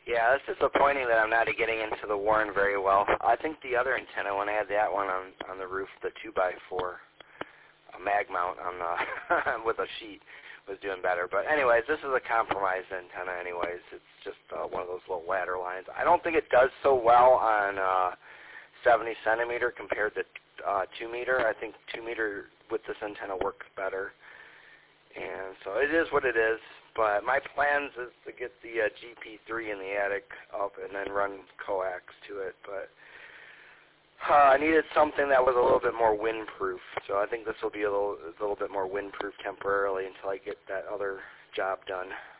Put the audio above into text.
Yeah, it's disappointing that I'm not getting into the Warren very well. I think the other antenna, when I had that one on the roof, the 2x4, a mag mount on the with a sheet, was doing better. But anyways, this is a compromised antenna anyways. It's just one of those little ladder lines. I don't think it does so well on 70 centimeter compared to 2 meter. I think 2 meter with this antenna works better. And so it is what it is. But my plans is to get the GP3 in the attic up and then run coax to it. But I needed something that was a little bit more windproof. So I think this will be a little bit more windproof temporarily until I get that other job done.